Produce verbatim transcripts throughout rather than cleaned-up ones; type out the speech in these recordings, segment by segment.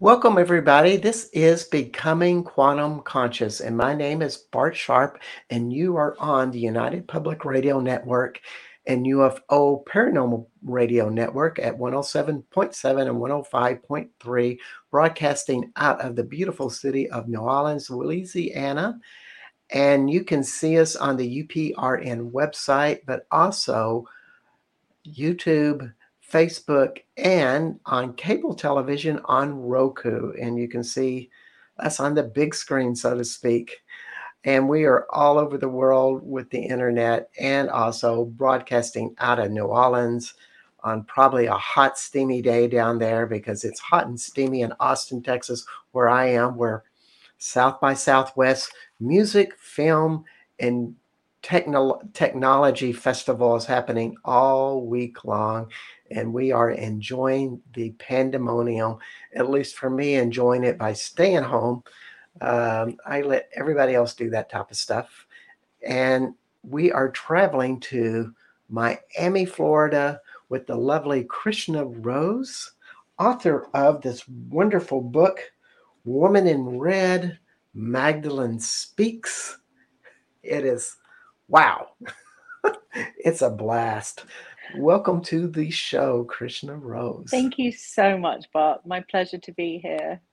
Welcome, everybody. This is Becoming Quantum Conscious, and my name is Bart Sharp, and you are on the United Public Radio Network and U F O Paranormal Radio Network at one oh seven point seven and one oh five point three, broadcasting out of the beautiful city of New Orleans, Louisiana. And you can see us on the U P R N website, but also YouTube, Facebook, and on cable television on Roku. And you can see us on the big screen, so to speak. And we are all over the world with the internet and also broadcasting out of New Orleans on probably a hot, steamy day down there because it's hot and steamy in Austin, Texas, where I am, where South by Southwest music, film, and techno- technology festival is happening all week long. And we are enjoying the pandemonium, at least for me, enjoying it by staying home. Um, I let everybody else do that type of stuff. And we are traveling to Miami, Florida with the lovely Krishna Rose, author of this wonderful book, Woman in Red, Magdalene Speaks. It is, wow, it's a blast. Welcome to the show, Krishna Rose. Thank you so much, Bart. My pleasure to be here.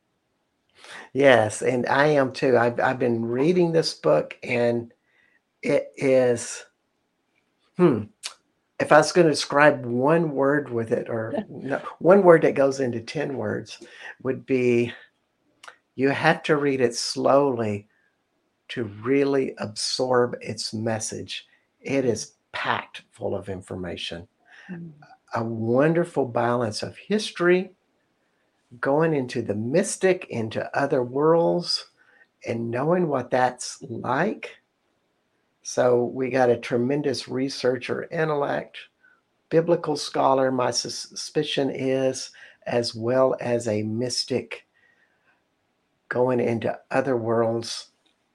Yes, and I am too. I've, I've been reading this book, and it is, hmm, if I was going to describe one word with it, or no, one word that goes into ten words, would be you have to read it slowly to really absorb its message. It is packed full of information. Mm. A wonderful balance of history, going into the mystic, into other worlds, and knowing what that's like. So we got a tremendous researcher intellect, biblical scholar, my suspicion is, as well as a mystic going into other worlds,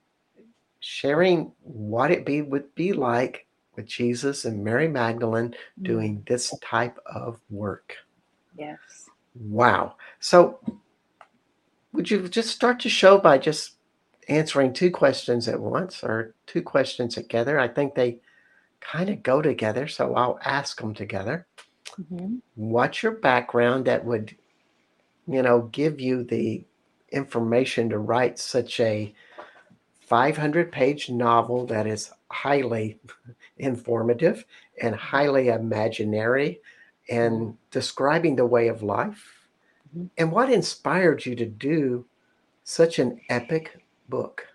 sharing what it be would be like with Jesus and Mary Magdalene doing Mm. this type of work. Yes. Wow. So would you just start the show by just answering two questions at once or two questions together? I think they kind of go together, so I'll ask them together. Hmm. What's your background that would, you know, give you the information to write such a five hundred page novel that is highly informative and highly imaginary and describing the way of life? Hmm. And what inspired you to do such an epic book?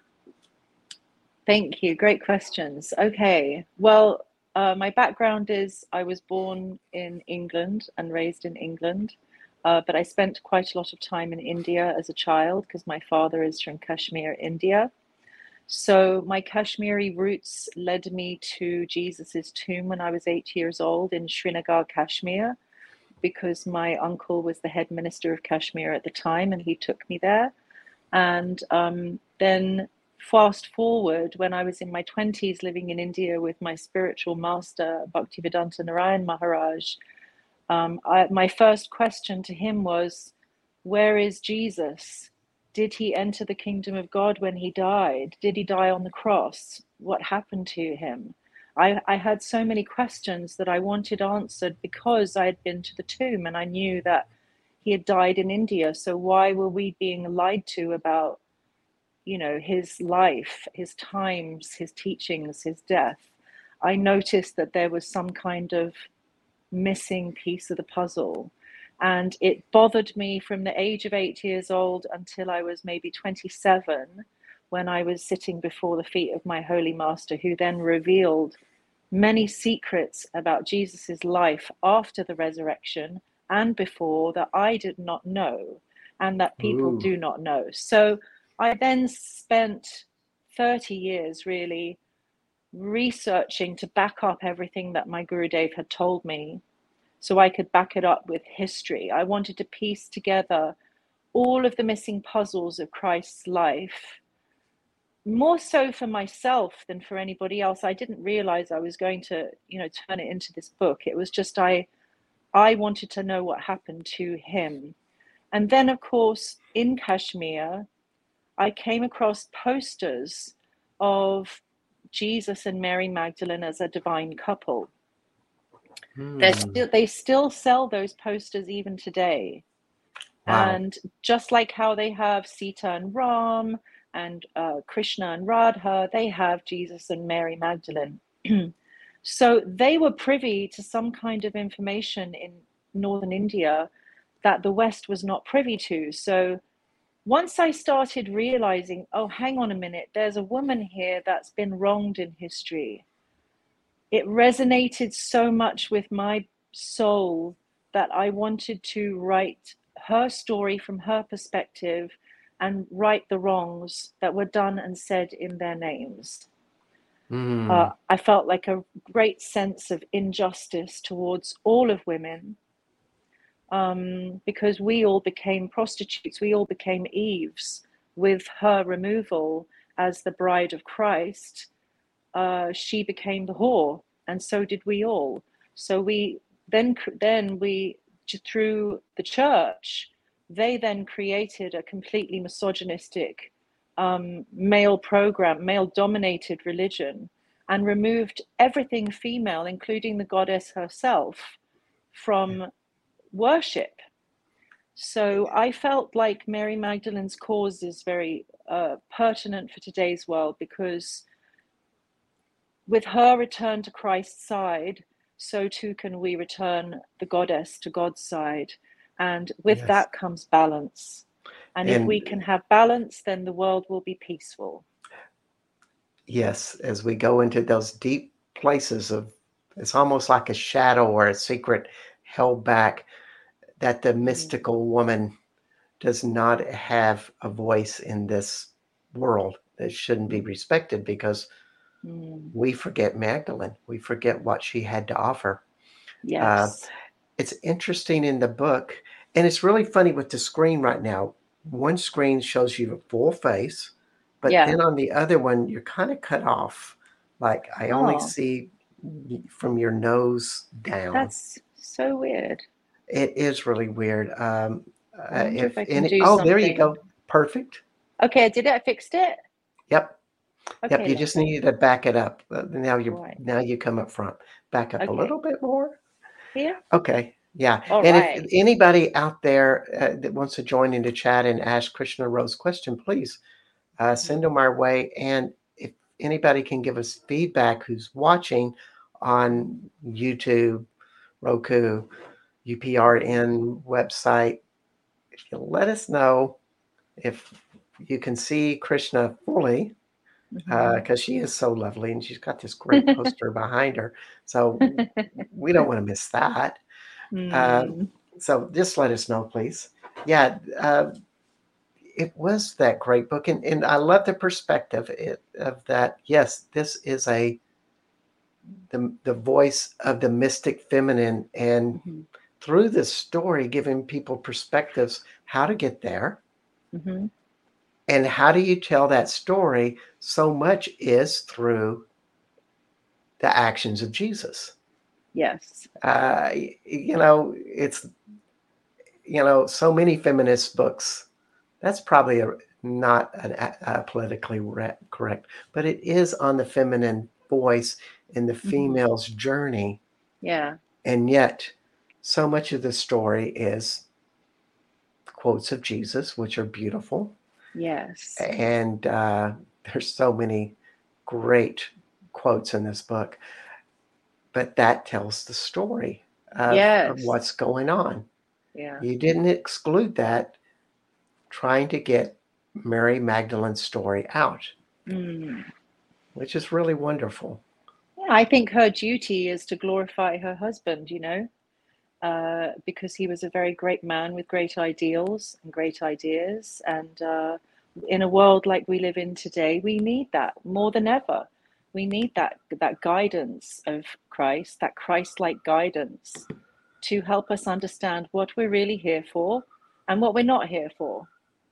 Thank you. Great questions. Okay. Well, uh, my background is I was born in England and raised in England, uh, but I spent quite a lot of time in India as a child because my father is from Kashmir, India. So my Kashmiri roots led me to Jesus's tomb when I was eight years old in Srinagar, Kashmir, because my uncle was the head minister of Kashmir at the time and he took me there. And um, then fast forward when I was in my twenties living in India with my spiritual master, Bhaktivedanta Narayan Maharaj, um, I, my first question to him was, where is Jesus? Did he enter the kingdom of God when he died? Did he die on the cross? What happened to him? I, I had so many questions that I wanted answered because I had been to the tomb and I knew that he had died in India. So why were we being lied to about, you know, his life, his times, his teachings, his death? I noticed that there was some kind of missing piece of the puzzle. And it bothered me from the age of eight years old until I was maybe twenty-seven, when I was sitting before the feet of my Holy Master, who then revealed many secrets about Jesus's life after the resurrection and before that I did not know and that people Ooh. do not know. So I then spent thirty years really researching to back up everything that my Gurudev had told me so I could back it up with history. I wanted to piece together all of the missing puzzles of Christ's life, more so for myself than for anybody else. I didn't realize I was going to, you know, turn it into this book. It was just I I wanted to know what happened to him. And then, of course, in Kashmir, I came across posters of Jesus and Mary Magdalene as a divine couple. They're Hmm. still, they still sell those posters even today. Wow. And just like how they have Sita and Ram and uh, Krishna and Radha, they have Jesus and Mary Magdalene. So they were privy to some kind of information in northern India that the West was not privy to. So once I started realizing, oh, hang on a minute, there's a woman here that's been wronged in history, it resonated so much with my soul that I wanted to write her story from her perspective and right the wrongs that were done and said in their names. Hmm. Uh, I felt like a great sense of injustice towards all of women, um, because we all became prostitutes, we all became Eves with her removal as the bride of Christ. Uh, she became the whore, and so did we all. So we then then we through the church, they then created a completely misogynistic, um, male program, male-dominated religion, and removed everything female, including the goddess herself, from worship. So I felt like Mary Magdalene's cause is very uh, pertinent for today's world, because with her return to Christ's side, so too can we return the goddess to God's side. And with Yes. that comes balance. And if we And can have balance, then the world will be peaceful. yes, as we go into those deep places of, it's almost like a shadow or a secret held back, that the Mm. mystical woman does not have a voice in this world, that shouldn't be Mm. respected, because Mm. we forget Magdalene. We forget what she had to offer. Uh, Yes. it's interesting in the book, and it's really funny with the screen right now. One screen shows you a full face, but Yeah. then on the other one, you're kind of cut off. Like I only Oh, see from your nose down. that's so weird. It is really weird. Um, I uh, wonder if if I can any, do oh, there you something. go. Perfect. Okay, I did it. I fixed it. Yep. Yep. Okay, You just lovely. needed to back it up. Uh, Now you Right. now you come up front. Back up a Okay. little bit more. Here. Okay. Yeah. All And if right. anybody out there uh, that wants to join into chat and ask Krishna Rose question, please uh, send them our way. And if anybody can give us feedback who's watching on YouTube, Roku, U P R N website, if you let us know if you can see Krishna fully, because Mhm. uh, she is so lovely and she's got this great poster behind her. So we don't want to miss that. Uh, Mm. so just let us know, please. Yeah, uh, it was that great book. And, and I love the perspective it, of that. Yes, this is a the, the voice of the mystic feminine. And Mhm. through this story, giving people perspectives, how to get there. Mhm. And how do you tell that story? So much is through the actions of Jesus. Yes. Uh, you know, it's, you know, so many feminist books. That's probably a, not an, a, politically re- correct, but it is on the feminine voice in the Mhm. female's journey. Yeah. And yet, so much of the story is quotes of Jesus, which are beautiful. Yes. And uh, there's so many great quotes in this book. But that tells the story of, of Yes. what's going on. Yeah. You didn't exclude that, trying to get Mary Magdalene's story out, Mm. which is really wonderful. Yeah, I think her duty is to glorify her husband, you know, uh, because he was a very great man with great ideals and great ideas. And uh, in a world like we live in today, we need that more than ever. We need that that guidance of Christ, that Christ-like guidance to help us understand what we're really here for and what we're not here for.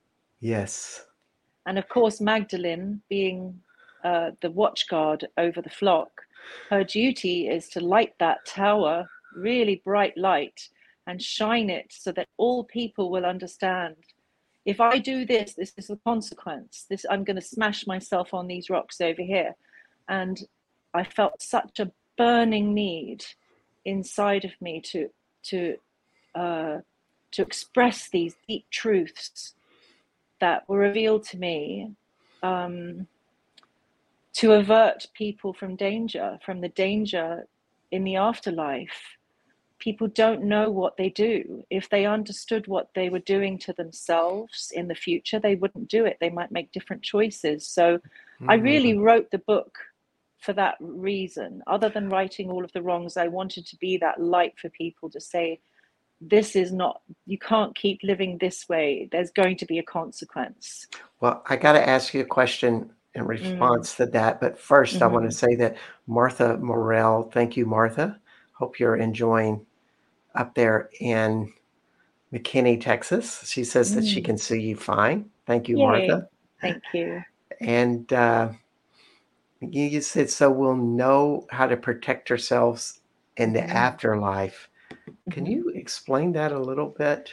Yes. And of course, Magdalene, being uh, the watchguard over the flock, her duty is to light that tower, really bright light, and shine it so that all people will understand, if I do this, this is the consequence. This, I'm going to smash myself on these rocks over here. And I felt such a burning need inside of me to to uh, to express these deep truths that were revealed to me, um, to avert people from danger, from the danger in the afterlife. People don't know what they do. If they understood what they were doing to themselves in the future, they wouldn't do it. They might make different choices. So mm-hmm. I really wrote the book for that reason. Other than righting all of the wrongs, I wanted to be that light for people to say, this is not, you can't keep living this way. There's going to be a consequence. Well, I got to ask you a question in response mm. to that. But first, mm-hmm. I want to say that Martha Morell, thank you, Martha. Hope you're enjoying up there in McKinney, Texas. She says mm. that she can see you fine. Thank you, Yay. Martha. Thank you. And uh, you said, so we'll know how to protect ourselves in the mm. afterlife. Can mm-hmm. you explain that a little bit?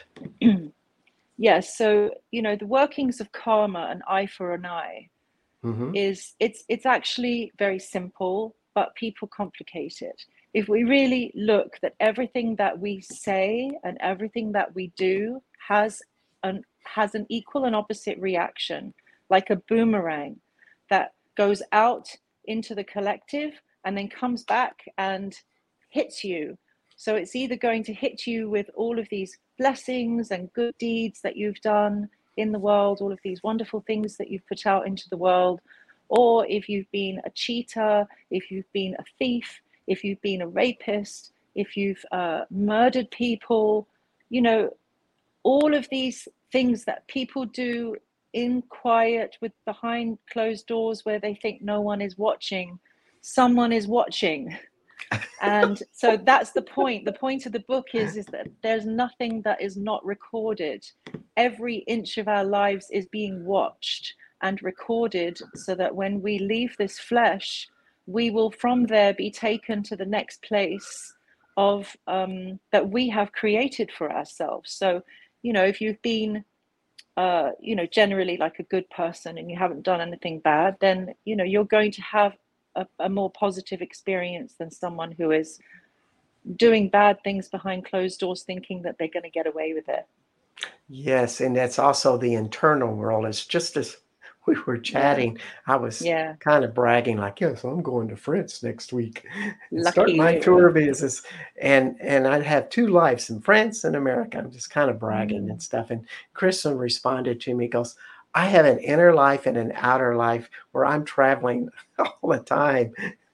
Yes. So, you know, the workings of karma, an eye for an eye, mm-hmm. is it's it's actually very simple, but people complicate it. If we really look that everything that we say and everything that we do has an has an equal and opposite reaction, like a boomerang that goes out into the collective and then comes back and hits you. So it's either going to hit you with all of these blessings and good deeds that you've done in the world, all of these wonderful things that you've put out into the world, or if you've been a cheater, if you've been a thief, if you've been a rapist, if you've uh, murdered people, you know, all of these things that people do in quiet with behind closed doors where they think no one is watching, someone is watching. And so that's the point. The point of the book is, is that there's nothing that is not recorded. Every inch of our lives is being watched and recorded so that when we leave this flesh, we will from there be taken to the next place of um, that we have created for ourselves. So, you know, if you've been, uh, you know, generally like a good person and you haven't done anything bad, then, you know, you're going to have a, a more positive experience than someone who is doing bad things behind closed doors, thinking that they're going to get away with it. Yes, and that's also the internal world. It's just as we were chatting, yeah. I was yeah. kind of bragging like, yes, I'm going to France next week and start my you. tour business. And and I have two lives in France and America. I'm just kind of bragging mm. and stuff. And Kristen responded to me, goes, I have an inner life and an outer life where I'm traveling all the time.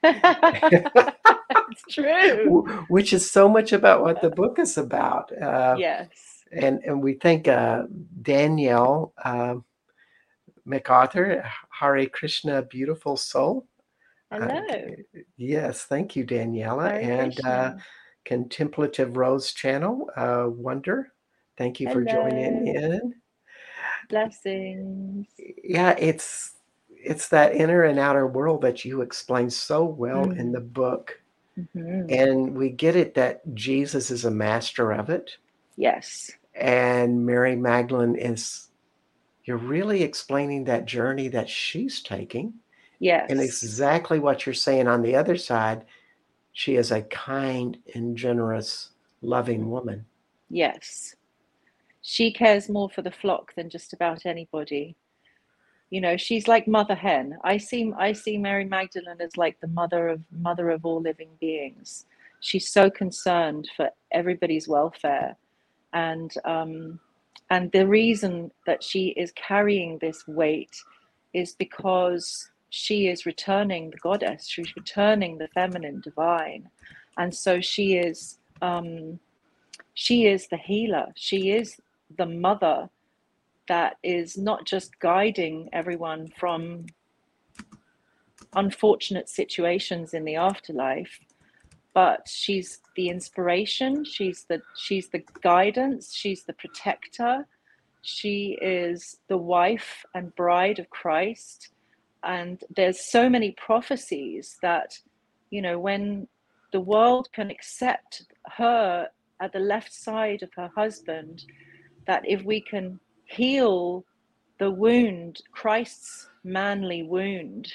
It's true. Which is so much about what the book is about. Uh, yes. And and we thank uh, Danielle uh, MacArthur, Hare Krishna, beautiful soul. Hello. Uh, yes, thank you, Daniela. Hare and uh, Contemplative Rose Channel, uh, Wonder. Thank you Hello. for joining in. Blessings. Yeah, it's it's that inner and outer world that you explain so well mm. in the book. Mm-hmm. And we get it that Jesus is a master of it. Yes. And Mary Magdalene is, you're really explaining that journey that she's taking. Yes. And exactly what you're saying on the other side, she is a kind and generous, loving woman. Yes. She cares more for the flock than just about anybody. You know, she's like Mother Hen. I see I see Mary Magdalene as like the mother of mother of all living beings. She's so concerned for everybody's welfare. And um, and the reason that she is carrying this weight is because she is returning the goddess. She's returning the feminine divine, and so she is um, she is the healer. She is the mother that is not just guiding everyone from unfortunate situations in the afterlife, but she's the inspiration, she's the she's the guidance, she's the protector, she is the wife and bride of Christ. And there's so many prophecies that, you know, when the world can accept her at the left side of her husband, that if we can heal the wound, Christ's manly wound.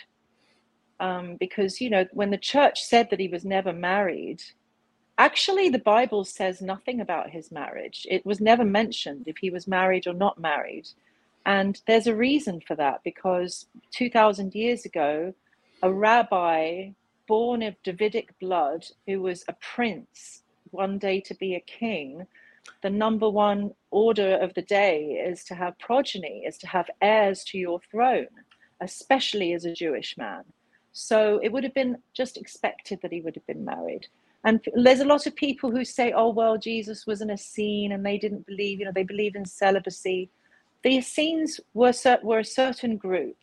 Um, because, you know, when the church said that he was never married, actually the Bible says nothing about his marriage. It was never mentioned if he was married or not married. And there's a reason for that, because two thousand years ago, a rabbi born of Davidic blood, who was a prince, one day to be a king, the number one order of the day is to have progeny, is to have heirs to your throne, especially as a Jewish man. So it would have been just expected that he would have been married. And there's a lot of people who say, oh, well, Jesus was an Essene and they didn't believe, you know, they believed in celibacy. The Essenes were, were a certain group,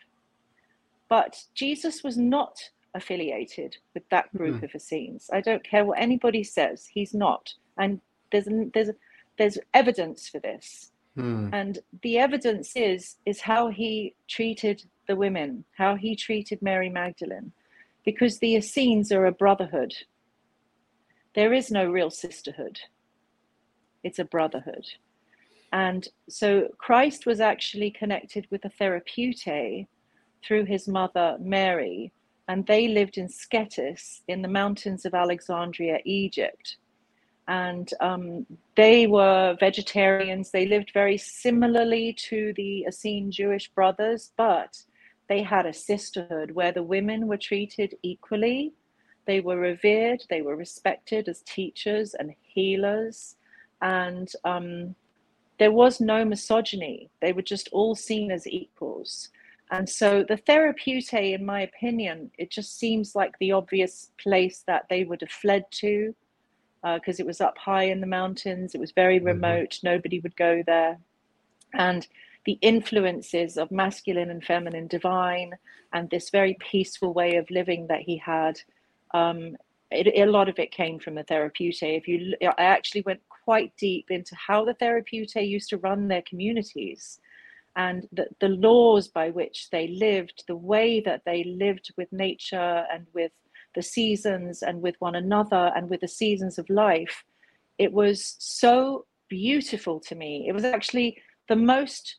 but Jesus was not affiliated with that group mm. of Essenes. I don't care what anybody says, he's not. And there's there's there's evidence for this. Mm. And the evidence is is how he treated the women, how he treated Mary Magdalene, because the Essenes are a brotherhood. There is no real sisterhood. It's a brotherhood. And so Christ was actually connected with the Therapeutae through his mother Mary, and they lived in Scetis in the mountains of Alexandria, Egypt. And um, they were vegetarians. They lived very similarly to the Essene Jewish brothers, but they had a sisterhood where the women were treated equally. They were revered, they were respected as teachers and healers, and um, there was no misogyny. They were just all seen as equals. And so the Therapeutae, in my opinion, it just seems like the obvious place that they would have fled to, because uh, it was up high in the mountains, it was very remote, mm-hmm. Nobody would go there. And the influences of masculine and feminine divine and this very peaceful way of living that he had, Um, it, a lot of it came from the Therapeutae. If you, I actually went quite deep into how the Therapeutae used to run their communities, and the, the laws by which they lived, the way that they lived with nature and with the seasons and with one another and with the seasons of life. It was so beautiful to me. It was actually the most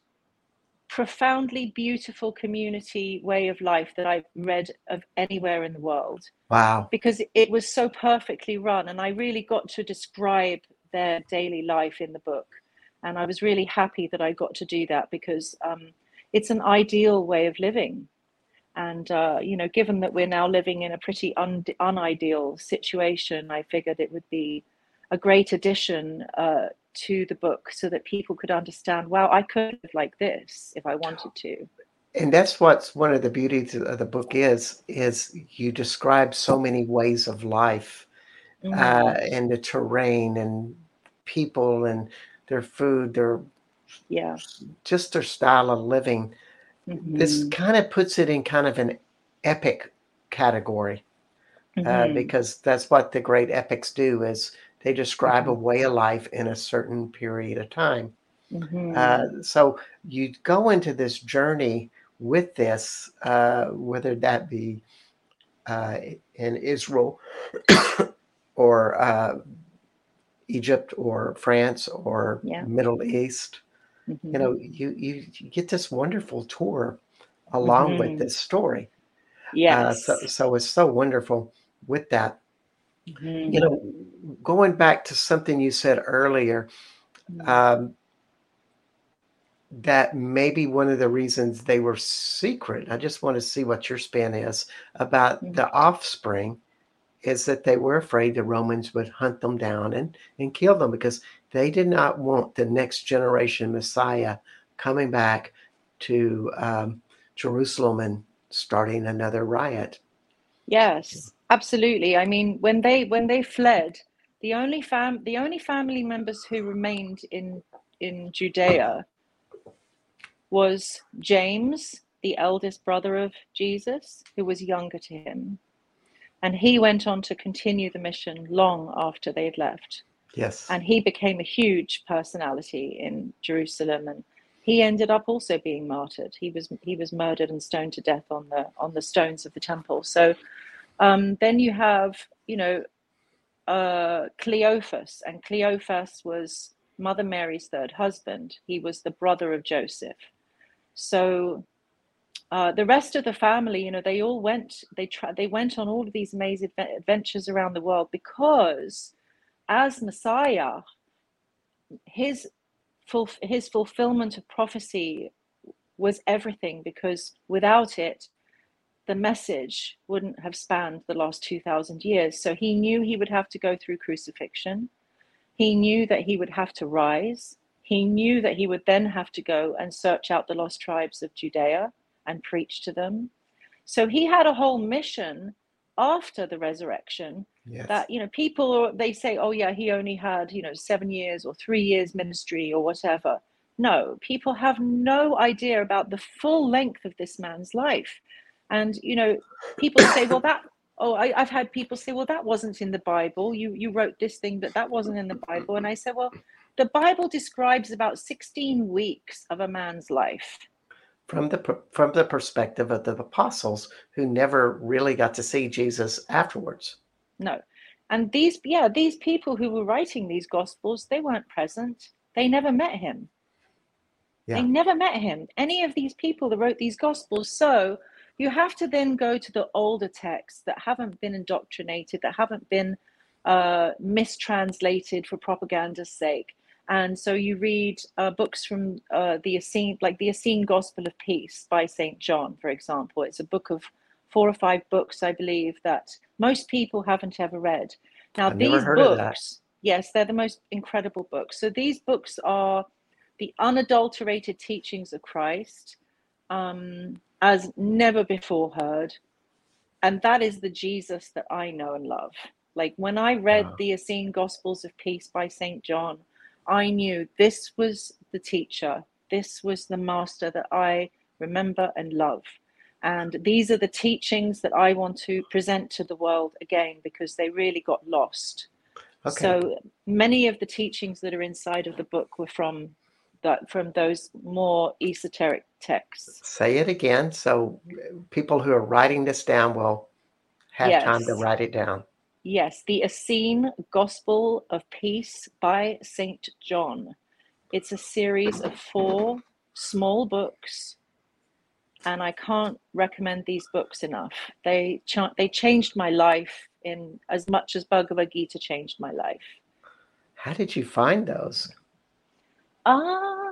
profoundly beautiful community way of life that I've read of anywhere in the world. Wow. Because it was so perfectly run, and I really got to describe their daily life in the book. And I was really happy that I got to do that, because um, it's an ideal way of living. And, uh, you know, given that we're now living in a pretty un- unideal situation, I figured it would be a great addition uh, to the book, so that people could understand, wow, I could live like this if I wanted to. And that's what's one of the beauties of the book is, is you describe so many ways of life, mm-hmm. uh, and the terrain and people and their food, their yeah, just their style of living. Mm-hmm. This kind of puts it in kind of an epic category, mm-hmm. uh, because that's what the great epics do, is they describe mm-hmm. a way of life in a certain period of time. Mm-hmm. Uh, so you go into this journey with this, uh, whether that be uh, in Israel or uh, Egypt or France or yeah. Middle East, mm-hmm. you know, you, you, you get this wonderful tour along mm-hmm. with this story. Yes. Uh, so, so it's so wonderful with that. Mm-hmm. You know, going back to something you said earlier, mm-hmm. um, that maybe one of the reasons they were secret, I just want to see what your spin is about mm-hmm. the offspring, is that they were afraid the Romans would hunt them down and, and kill them, because they did not want the next generation Messiah coming back to um, Jerusalem and starting another riot. Yes, absolutely. I mean, when they when they fled, the only fam the only family members who remained in in Judea was James, the eldest brother of Jesus, who was younger to him. And he went on to continue the mission long after they'd left. Yes. And he became a huge personality in Jerusalem, and he ended up also being martyred. He was he was murdered and stoned to death on the on the stones of the temple. So um, then you have, you know, uh, Cleophas, and Cleophas was Mother Mary's third husband. He was the brother of Joseph. So uh, the rest of the family, you know, they all went, they tried, they went on all of these amazing adventures around the world, because as Messiah, his full, his fulfillment of prophecy was everything, because without it, the message wouldn't have spanned the last two thousand years. So he knew he would have to go through crucifixion. He knew that he would have to rise. He knew that he would then have to go and search out the lost tribes of Judea and preach to them. So he had a whole mission after the resurrection. Yes. That, you know, people, they say, oh yeah, he only had, you know, seven years or three years ministry or whatever. No, people have no idea about the full length of this man's life. And, you know, people say, well, that, oh, I, I've had people say, well, that wasn't in the Bible. You, you wrote this thing, but that wasn't in the Bible. And I said, well, the Bible describes about sixteen weeks of a man's life. From the, from the perspective of the apostles, who never really got to see Jesus afterwards. No. And these, yeah, these people who were writing these gospels, they weren't present. They never met him. Yeah. They never met him. Any of these people that wrote these gospels. So you have to then go to the older texts that haven't been indoctrinated, that haven't been uh, mistranslated for propaganda's sake. And so you read uh, books from uh, the Essene, like the Essene Gospel of Peace by Saint John, for example. It's a book of four or five books, I believe, that most people haven't ever read. Now, I've these never heard books, of that. Yes, they're the most incredible books. So these books are the unadulterated teachings of Christ, um, as never before heard. And that is the Jesus that I know and love. Like when I read wow. the Essene Gospels of Peace by Saint John, I knew this was the teacher. This was the master that I remember and love. And these are the teachings that I want to present to the world again, because they really got lost. Okay. So many of the teachings that are inside of the book were from that, from those more esoteric texts. Say it again, so people who are writing this down will have yes. time to write it down. Yes, the Essene Gospel of Peace by Saint John. It's a series of four small books, and I can't recommend these books enough. They ch- they changed my life in as much as Bhagavad Gita changed my life. How did you find those? Ah, uh,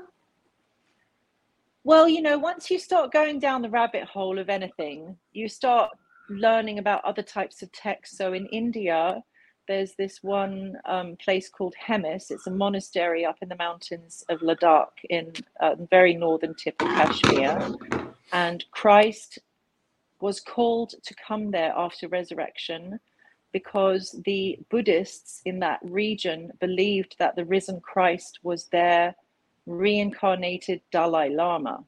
well, you know, once you start going down the rabbit hole of anything, you start learning about other types of texts. So in India, there's this one um, place called Hemis. It's a monastery up in the mountains of Ladakh in uh, the very northern tip of Kashmir. And Christ was called to come there after resurrection because the Buddhists in that region believed that the risen Christ was their reincarnated Dalai Lama.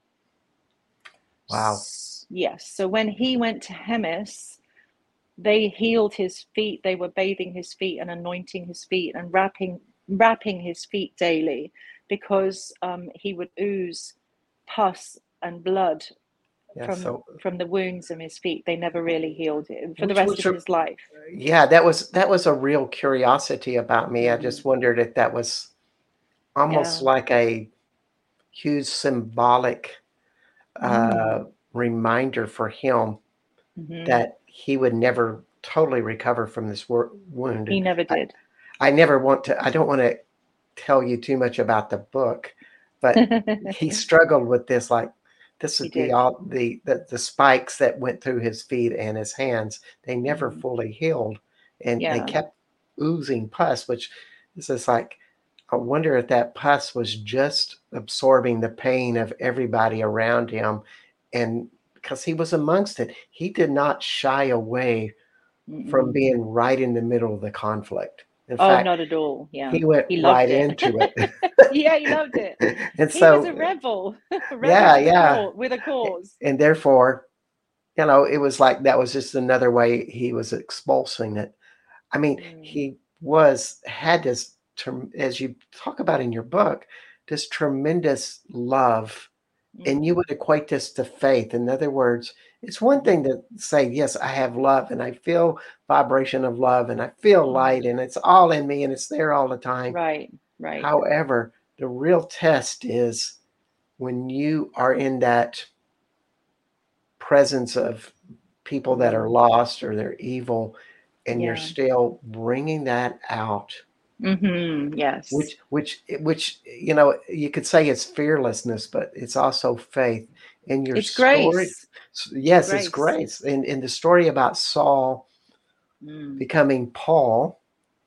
Wow. Yes. So when he went to Hemis, they healed his feet. They were bathing his feet and anointing his feet and wrapping wrapping his feet daily, because um, he would ooze pus and blood yeah, from so, from the wounds in his feet. They never really healed it for the rest of a, his life. Yeah, that was that was a real curiosity about me. Mm-hmm. I just wondered if that was almost yeah. like a huge symbolic uh, mm. reminder for him mm-hmm. that he would never totally recover from this wor- wound. He never did. I, I never want to, I don't want to tell you too much about the book, but he struggled with this, like this is the, all, the, the, the spikes that went through his feet and his hands. They never mm-hmm. fully healed, and yeah. they kept oozing pus, which is just like, I wonder if that pus was just absorbing the pain of everybody around him. And because he was amongst it, he did not shy away Mm-mm. from being right in the middle of the conflict. In oh, fact, not at all. Yeah, he went he right it. into it. Yeah, he loved it. And he so, was a rebel. a rebel yeah, with yeah, a cause, with a cause. And therefore, you know, it was like that was just another way he was expulsing it. I mean, mm. he was had this. As you talk about in your book, this tremendous love, mm-hmm. and you would equate this to faith. In other words, it's one thing to say, yes, I have love and I feel vibration of love and I feel light and it's all in me and it's there all the time. Right, Right. However, the real test is when you are in that presence of people that are Mm. lost or they're evil, and you're Yeah. still bringing that out, Mm-hmm. Yes. which which which you know, you could say it's fearlessness, but it's also faith. In your It's story, grace. s- It's yes, it's grace. grace. In in the story about Saul Mm. becoming Paul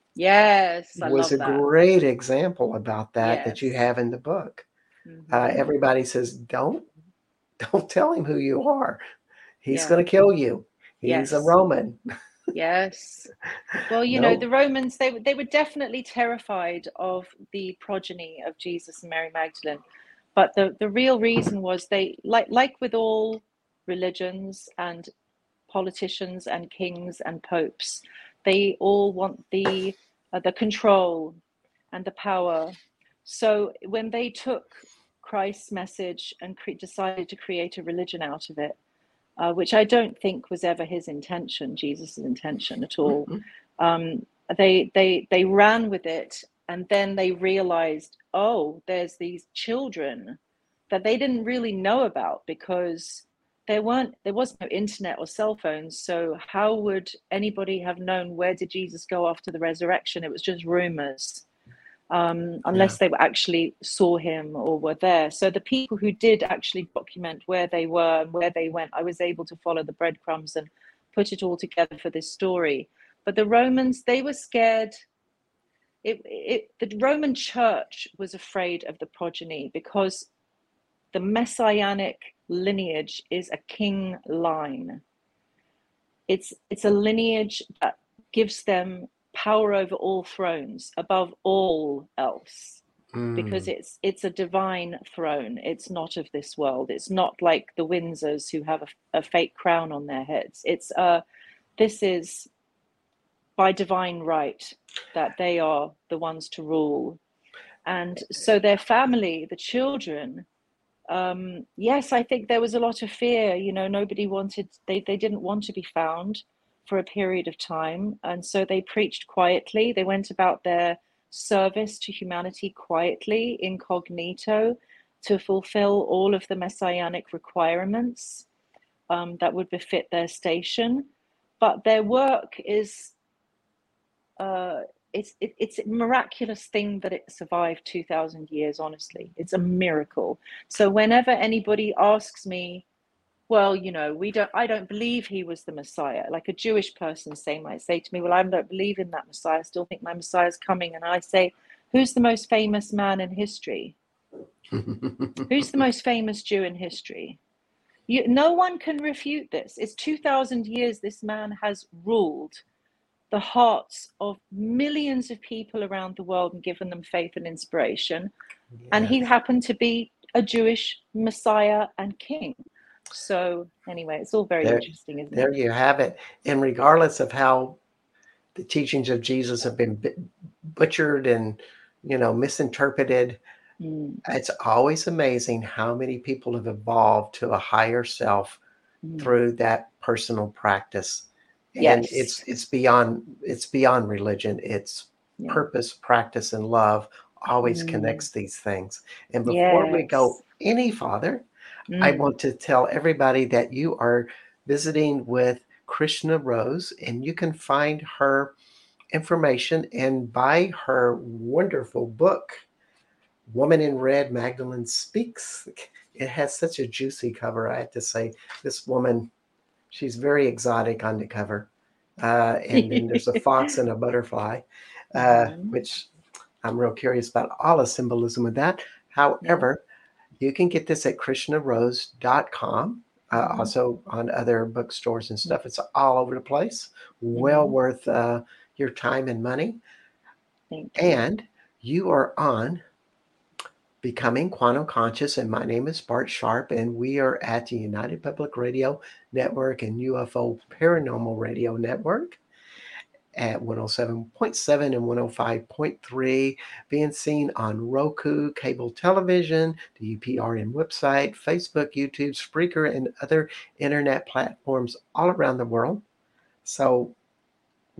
Yes, I was love a that. great example about that that you Yes. have in the book. Uh, Mm-hmm. everybody says, "Don't don't tell him who you are. He's Yeah. going to kill you. He's a Yes. Roman." Yes. Well, you know, the No, Romans, they, they were definitely terrified of the progeny of Jesus and Mary Magdalene. But the, the real reason was they, like, like with all religions and politicians and kings and popes, they all want the, uh, the control and the power. So when they took Christ's message and cre- decided to create a religion out of it, uh, which I don't think was ever his intention, Jesus's intention at all. mm-mm. Um, they they they ran with it, and then they realized, oh, there's these children that they didn't really know about because there weren't there was no internet or cell phones. So how would anybody have known where did Jesus go after the resurrection? It was just rumors, um, Yeah. unless they actually saw him or were there. So the people who did actually document where they were and where they went, I was able to follow the breadcrumbs and put it all together for this story. But the Romans, they were scared. It, it, the Roman Church was afraid of the progeny because the messianic lineage is a king line. It's it's a lineage that gives them power over all thrones, above all else, because Mm. it's it's a divine throne. It's not of this world. It's not like the Windsors who have a, a fake crown on their heads. It's uh this is by divine right that they are the ones to rule. And so their family, the children, um, yes, I think there was a lot of fear. You know, nobody wanted, they, they didn't want to be found for a period of time. And so they preached quietly. They went about their service to humanity quietly, incognito, to fulfill all of the messianic requirements um, that would befit their station. But their work is uh, it's it, it's a miraculous thing that it survived two thousand years. Honestly, it's a miracle. So whenever anybody asks me, well, you know, we don't I don't believe he was the Messiah, like a Jewish person say might say to me, well, I don't believe in that Messiah, I still think my Messiah is coming. And I say, who's the most famous man in history? Who's the most famous Jew in history? You, no one can refute this. It's two thousand years this man has ruled the hearts of millions of people around the world and given them faith and inspiration. And he Yes. happened to be a Jewish Messiah and king. So, anyway, it's all very There, interesting, isn't it? there you have it. And regardless of how the teachings of Jesus have been butchered and, you know, misinterpreted, Mm, it's always amazing how many people have evolved to a higher self mm. through that personal practice. And it's Yes. it's beyond it's beyond religion. It's Yeah. purpose, practice, and love always Mm. connects these things. And before we go Yes. any farther, I Mm. want to tell everybody that you are visiting with Krishna Rose, and you can find her information and buy her wonderful book, Woman in Red, Magdalene Speaks. It has such a juicy cover, I have to say. This woman, she's very exotic on the cover. Uh, and then there's a fox and a butterfly, uh, Mhm. which I'm real curious about all the symbolism of that. Yeah. However, you can get this at krishna rose dot com, uh, Mhm. also on other bookstores and stuff. It's all over the place. Well Mhm. worth uh, your time and money. Thank you. And you are on Becoming Quantum Conscious, and my name is Bart Sharp, and we are at the United Public Radio Network and U F O Paranormal Radio Network at one oh seven point seven and one oh five point three, being seen on Roku, cable television, the U P R N website, Facebook, YouTube, Spreaker, and other internet platforms all around the world. So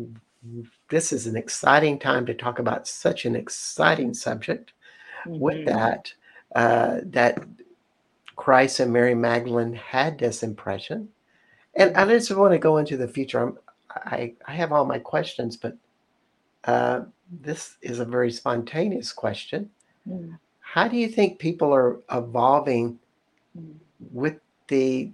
this is an exciting time to talk about such an exciting subject. With Mm-hmm. that, uh, that Christ and Mary Magdalene had this impression. And I just want to go into the future. I'm, I, I have all my questions, but uh, this is a very spontaneous question. Mm. How do you think people are evolving Mm. with the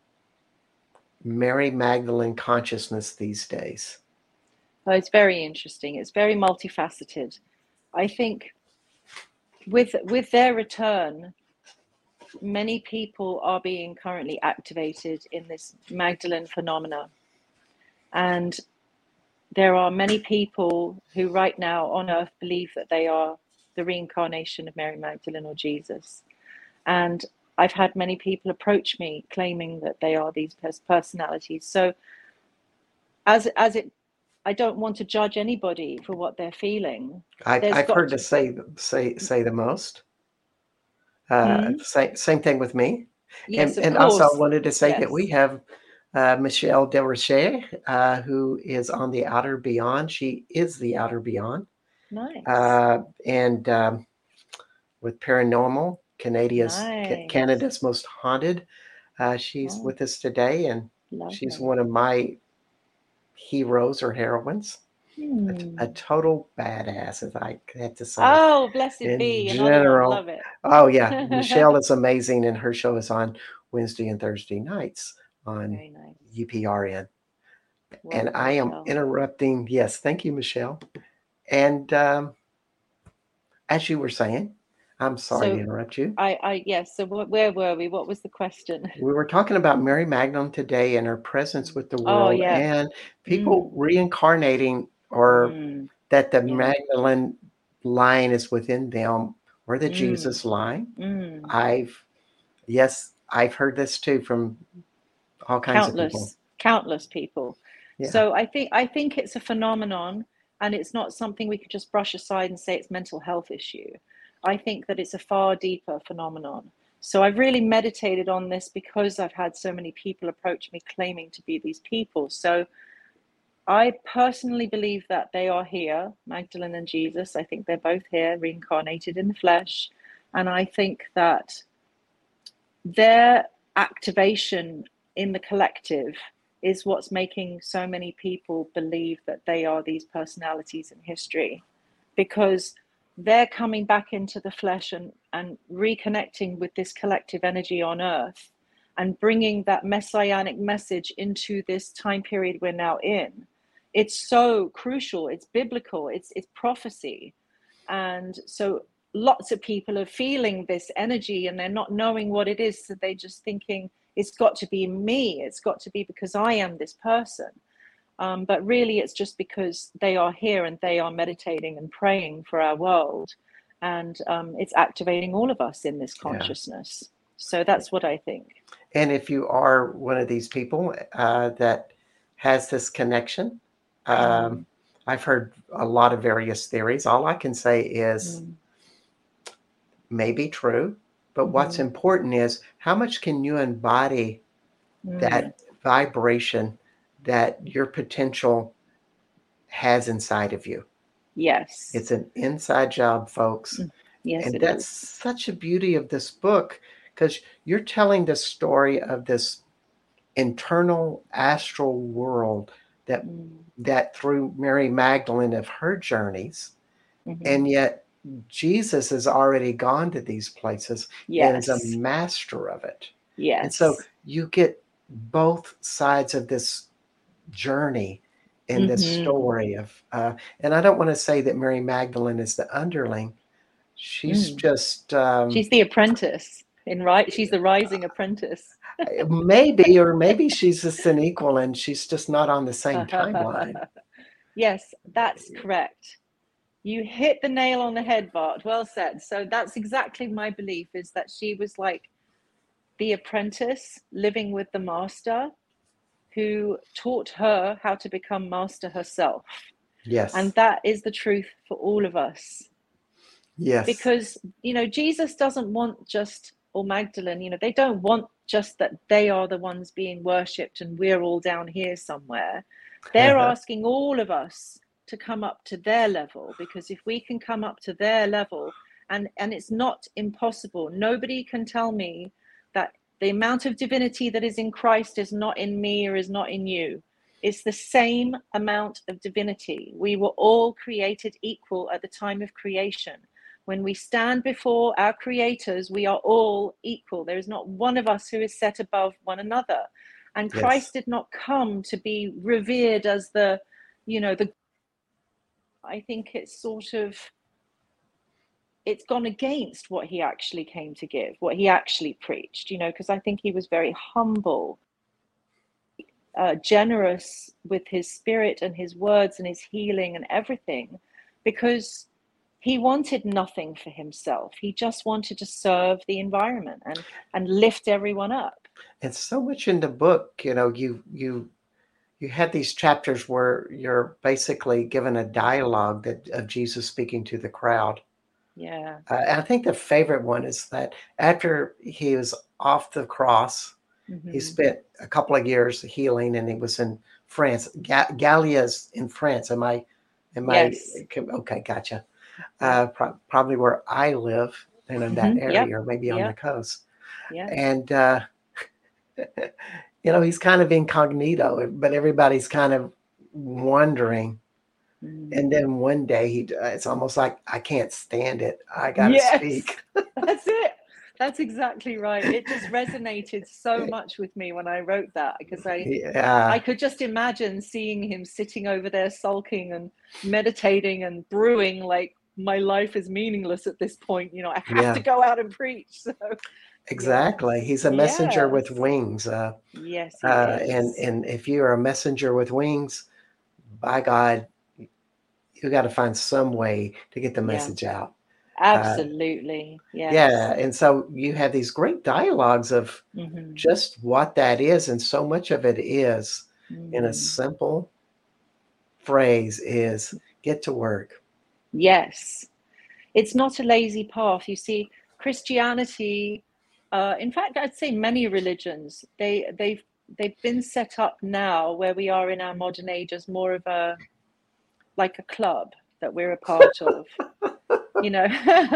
Mary Magdalene consciousness these days? Well, it's very interesting. It's very multifaceted. I think with with their return, many people are being currently activated in this Magdalene phenomena. And there are many people who right now on earth believe that they are the reincarnation of Mary Magdalene or Jesus. And I've had many people approach me claiming that they are these personalities. So as as it I don't want to judge anybody for what they're feeling. I, There's I've got heard to, to say say say the most. Uh, hmm? same same thing with me, Yes, and of and also I course. wanted to say that we Yes. have uh, Michelle Delroche, uh, who is on the Outer Beyond. She is the Outer Beyond, Nice. uh, and um, with Paranormal, Canada's Nice. Canada's Most Haunted. Uh, she's Oh, with us today, and she's lovely. one of my heroes or heroines. A, Hmm. a total badass, as I had to say. Oh, blessed In be. Another one. general, Love it. oh yeah, Michelle is amazing, and her show is on Wednesday and Thursday nights on Very nice. U P R N. And Welcome, I am Michelle. interrupting. Yes, thank you, Michelle. And um, as you were saying, I'm sorry to So interrupt you. I, I, yes. So what, where were we? What was the question? We were talking about Mary Magdalene today and her presence with the Oh, world, yeah. and people Mm. reincarnating, or Mm. that the Yeah. Magdalene line is within them, or the Mm. Jesus line. Mm. I've Yes, I've heard this too from all kinds of people. Countless, countless people. Yeah, So I think I think it's a phenomenon, and it's not something we could just brush aside and say it's mental health issue. I think that it's a far deeper phenomenon. So I've really meditated on this because I've had so many people approach me claiming to be these people. So I personally believe that they are here, Magdalene and Jesus. I think they're both here, reincarnated in the flesh. And I think that their activation in the collective is what's making so many people believe that they are these personalities in history, because they're coming back into the flesh and, and reconnecting with this collective energy on earth and bringing that messianic message into this time period we're now in. It's so crucial. It's biblical. It's it's prophecy. And so lots of people are feeling this energy and they're not knowing what it is. So they're just thinking, it's got to be me. It's got to be because I am this person. Um, but really, it's just because they are here and they are meditating and praying for our world. And um, it's activating all of us in this yeah. consciousness. So that's what I think. And if you are one of these people uh, that has this connection, um, Mm, I've heard a lot of various theories. All I can say is mm, maybe true, but what's mm-hmm, important is how much can you embody mm. that vibration that your potential has inside of you. Yes. It's an inside job, folks. Mm. Yes, And it that's is. such a beauty of this book, because you're telling the story of this internal astral world that Mm, that through Mary Magdalene of her journeys, mm-hmm. and yet Jesus has already gone to these places and is a Yes. master of it. And so Yes. you get both sides of this journey in this Mm-hmm. story of uh, and I don't want to say that Mary Magdalene is the underling. She's Mm. just um, She's the apprentice in right. She's the rising apprentice. maybe, or maybe she's just an equal and she's just not on the same timeline. Yes, that's correct. You hit the nail on the head, Bart. Well said. So that's exactly my belief, is that she was like the apprentice living with the master who taught her how to become master herself. And Yes. that is the truth for all of us. Yes. Because, you know, Jesus doesn't want just, or Magdalene, you know, they don't want just that they are the ones being worshipped and we're all down here somewhere. They're asking all of us to come up to their level, because if we can come up to their level, and, and it's not impossible. Nobody can tell me that the amount of divinity that is in Christ is not in me or is not in you. It's the same amount of divinity. We were all created equal at the time of creation. When we stand before our creators, we are all equal. There is not one of us who is set above one another. And Yes. Christ did not come to be revered as the, you know, the, I think it's sort of, it's gone against what he actually came to give, what he actually preached, you know, because I think he was very humble, uh, generous with his spirit and his words and his healing and everything, because he wanted nothing for himself. He just wanted to serve the environment and, and lift everyone up. And so much in the book, you know, you, you, you had these chapters where you're basically given a dialogue that of Jesus speaking to the crowd. Yeah. Uh, I think the favorite one is that after he was off the cross, mm-hmm. he spent a couple of years healing, and he was in France. Ga- Gallia's in France. Am I? Am yes. I? Okay, gotcha. Uh, pro- probably where I live, and in that mm-hmm. area, yep. or maybe on yep. the coast. Yeah. And uh, you know, he's kind of incognito, but everybody's kind of wondering. And then one day he, it's almost like, I can't stand it. I got to yes, speak. That's it. That's exactly right. It just resonated so much with me when I wrote that, because I, yeah. I could just imagine seeing him sitting over there sulking and meditating and brewing like, my life is meaningless at this point. You know, I have yeah. to go out and preach. So exactly. yes. He's a messenger yes. with wings. Uh, yes, he uh, is. And, and if you're a messenger with wings, by God, you got to find some way to get the message yeah. out. Absolutely. Uh, yes. Yeah. And so you have these great dialogues of mm-hmm. just what that is. And so much of it is mm-hmm. in a simple phrase is get to work. Yes. It's not a lazy path. You see, Christianity, uh, in fact, I'd say many religions, they, they've, they've been set up now where we are in our modern age as more of a, like a club that we're a part of. You know,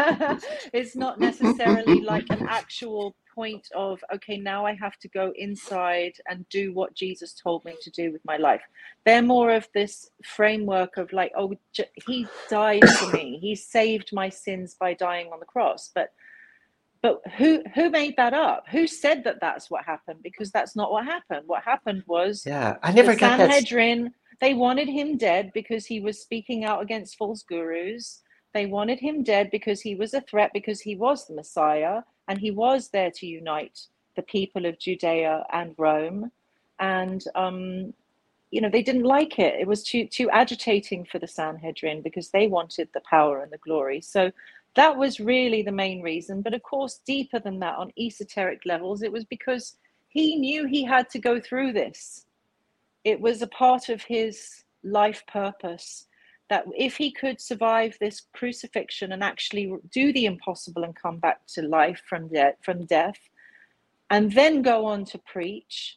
it's not necessarily like an actual point of, okay, now I have to go inside and do what Jesus told me to do with my life. They're more of this framework of like, oh, he died for me. He saved my sins by dying on the cross. But but who who made that up? Who said that that's what happened? Because that's not what happened. What happened was yeah, I never the got Sanhedrin, that. They wanted him dead because he was speaking out against false gurus. They wanted him dead because he was a threat, because he was the Messiah, and he was there to unite the people of Judea and Rome. And, um, you know, they didn't like it. It was too too agitating for the Sanhedrin because they wanted the power and the glory. So that was really the main reason. But of course, deeper than that, on esoteric levels, it was because he knew he had to go through this. It was a part of his life purpose that if he could survive this crucifixion and actually do the impossible and come back to life from death, from death, and then go on to preach,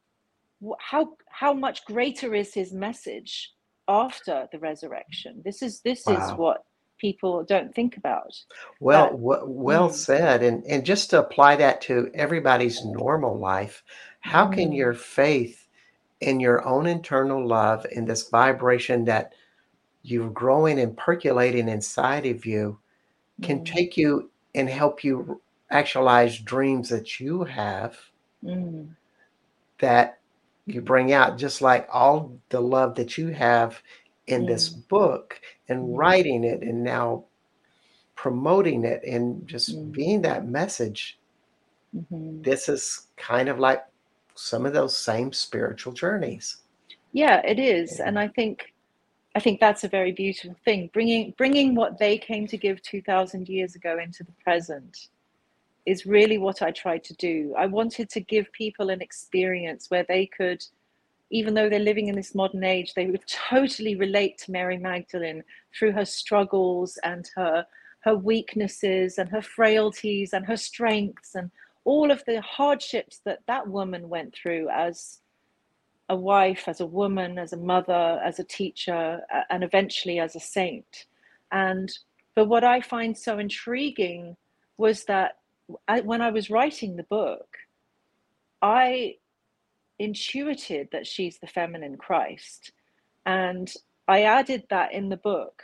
how how much greater is his message after the resurrection? This is this Wow. is what people don't think about. Well, that, w- well mm. said. And and just to apply that to everybody's normal life, how mm. can your faith in your own internal love, in this vibration that you're growing and percolating inside of you, can mm. take you and help you actualize dreams that you have mm. that you bring out, just like all the love that you have in mm. this book and mm. writing it and now promoting it and just mm. being that message. Mm-hmm. This is kind of like some of those same spiritual journeys. Yeah, it is. Yeah. And I think I think that's a very beautiful thing, bringing bringing what they came to give two thousand years ago into the present is really what I tried to do. I wanted to give people an experience where they could, even though they're living in this modern age, they would totally relate to Mary Magdalene through her struggles and her her weaknesses and her frailties and her strengths and all of the hardships that that woman went through as a wife, as a woman, as a mother, as a teacher, and eventually as a saint. And but what I find so intriguing was that I, when I was writing the book, I intuited that she's the feminine Christ, and I added that in the book.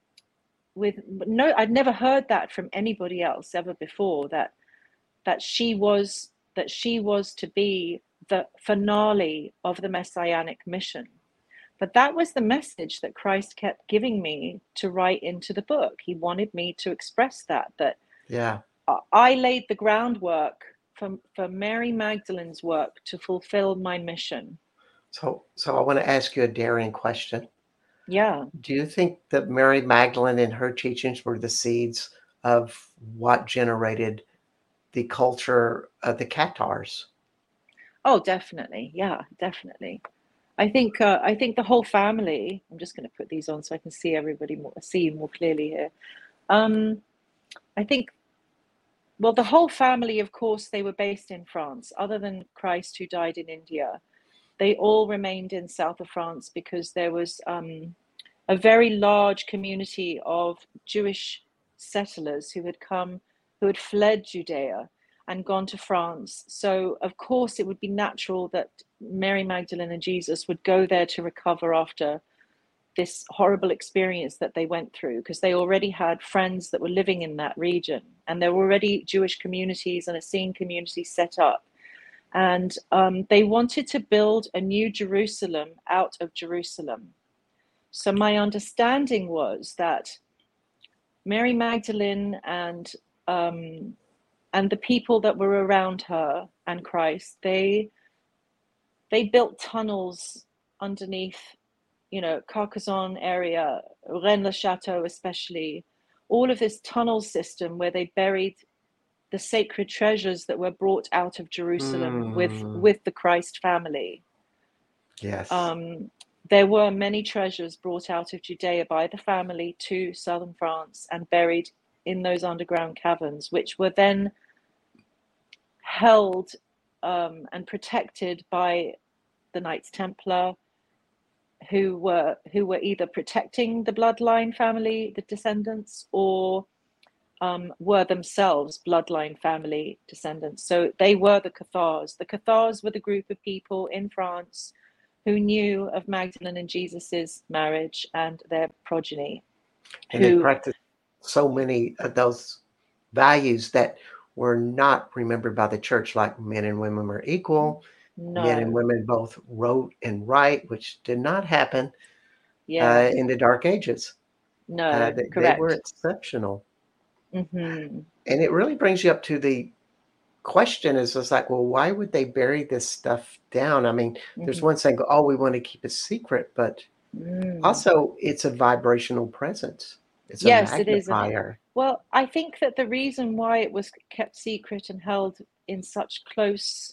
With no, I'd never heard that from anybody else ever before. That that she was that she was to be the finale of the messianic mission. But that was the message that Christ kept giving me to write into the book. He wanted me to express that, that Yeah. I laid the groundwork for, for Mary Magdalene's work to fulfill my mission. So, so I want to ask you a daring question. Yeah. Do you think that Mary Magdalene and her teachings were the seeds of what generated the culture of the Cathars? Oh, definitely. Yeah, definitely. I think uh, I think the whole family. I'm just going to put these on so I can see everybody more, see more clearly here. Um, I think, well, the whole family, of course, they were based in France. Other than Christ, who died in India, they all remained in south of France because there was um, a very large community of Jewish settlers who had come, who had fled Judea and gone to France. So, of course, it would be natural that Mary Magdalene and Jesus would go there to recover after this horrible experience that they went through, because they already had friends that were living in that region, and there were already Jewish communities and Essene communities set up. And um, they wanted to build a new Jerusalem out of Jerusalem. So my understanding was that Mary Magdalene and um, and the people that were around her and Christ, they they built tunnels underneath, you know, Carcassonne area, Rennes-le-Château especially, all of this tunnel system where they buried the sacred treasures that were brought out of Jerusalem with Mm, with the Christ family. yes. Um, there were many treasures brought out of Judea by the family to southern France and buried in those underground caverns, which were then held um, and protected by the Knights Templar, who were who were either protecting the bloodline family, the descendants, or um, were themselves bloodline family descendants. So they were the Cathars. The Cathars were the group of people in France who knew of Magdalene and Jesus's marriage and their progeny. And they Who, practiced so many of those values that were not remembered by the church, like men and women were equal. Men and no, women both wrote and write, which did not happen yeah, uh, in the Dark Ages. Uh, no, they, they were correct. exceptional. Mm-hmm. And it really brings you up to the question is just like, well, why would they bury this stuff down? I mean, there's Mm-hmm. one saying, oh, we want to keep it secret, but Mm. also it's a vibrational presence. It's a Yes, it is. And it, magnifier. well, I think that the reason why it was kept secret and held in such close,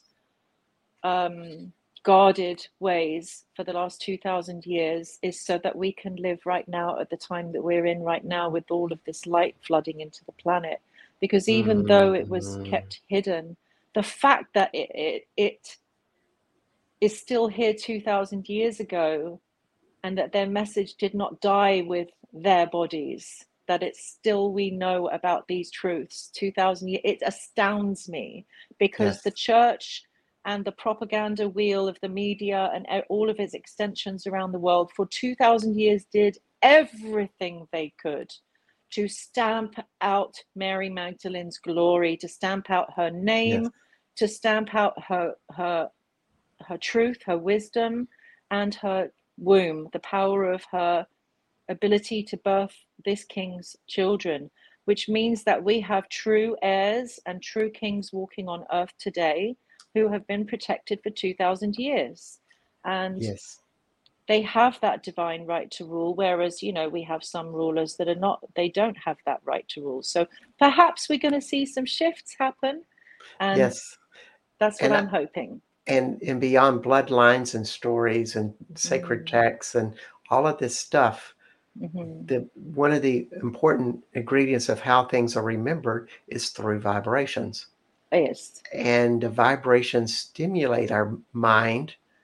um, guarded ways for the last two thousand years is so that we can live right now at the time that we're in right now with all of this light flooding into the planet. Because even though it was Mm, kept hidden, the fact that it, it, it is still here two thousand years ago, and that their message did not die with their bodies, that it's still we know about these truths two thousand years, it astounds me, because the yes. church and the propaganda wheel of the media and all of its extensions around the world for two thousand years did everything they could to stamp out Mary Magdalene's glory, to stamp out her Yes. name, to stamp out her her her truth, her wisdom, and her womb, the power of her ability to birth this king's children, which means that we have true heirs and true kings walking on earth today who have been protected for two thousand years. And Yes. they have that divine right to rule, whereas, you know, we have some rulers that are not, they don't have that right to rule. So perhaps we're going to see some shifts happen. And Yes. that's what And I, I'm hoping. and and beyond bloodlines and stories and sacred Mm. texts and all of this stuff, Mm-hmm. the one of the important ingredients of how things are remembered is through vibrations. Yes. And the vibrations stimulate our mind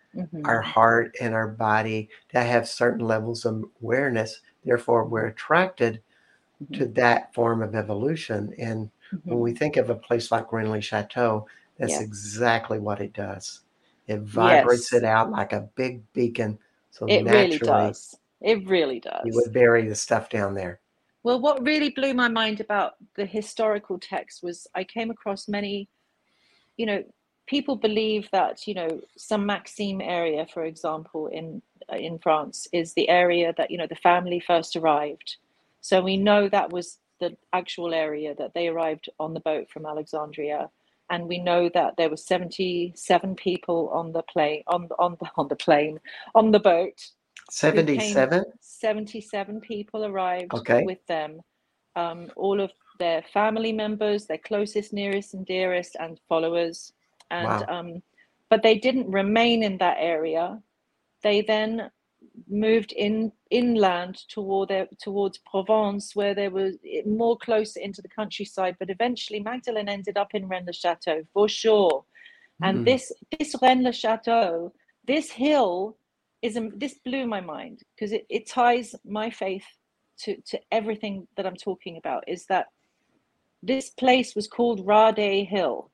our Mm-hmm. heart and our body that have certain levels of awareness. Therefore, we're attracted Mm-hmm. to that form of evolution. And when we Mm-hmm. think of a place like Renly Chateau, that's Yeah. exactly what it does. It vibrates Yes, it out like a big beacon. So it really naturally, does. It really you does. would bury the stuff down there. Well, what really blew my mind about the historical text was I came across many, you know, people believe that, you know, Saint-Maxime area, for example, in in France, is the area that, you know, the family first arrived. So we know that was the actual area that they arrived on the boat from Alexandria. And we know that there were seventy-seven people on the plane, on the, on the, on the plane, on the boat, who came. seventy-seven? seventy-seven people arrived Okay. with them, um, all of their family members, their closest, nearest, and dearest, and followers. And Wow. um, but they didn't remain in that area. They then moved in inland toward their, towards Provence, where they were more closer into the countryside. But eventually, Magdalene ended up in Rennes-le-Château for sure. And Mm. this this Rennes-le-Château, this hill is a, this blew my mind because it, it ties my faith to to everything that I'm talking about. Is that this place was called Rade Hill.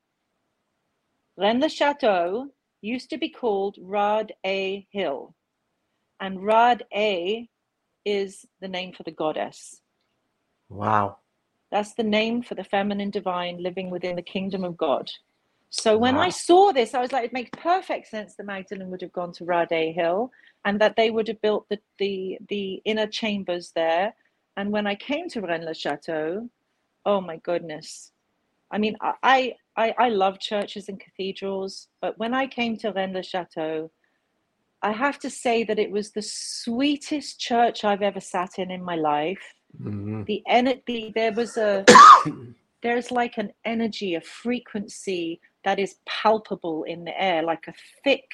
Rennes-le-Château used to be called Rade Hill, and Rade is the name for the goddess. Wow. That's the name for the feminine divine living within the kingdom of God. So when I Wow. saw this, I was like, it makes perfect sense that Magdalene would have gone to Rade Hill and that they would have built the, the, the inner chambers there. And when I came to Rennes-le-Château, oh my goodness. I mean, I, I, I love churches and cathedrals, but when I came to Rennes-le-Château, I have to say that it was the sweetest church I've ever sat in in my life. Mm-hmm. The energy, there was a, there's like an energy, a frequency that is palpable in the air, like a thick,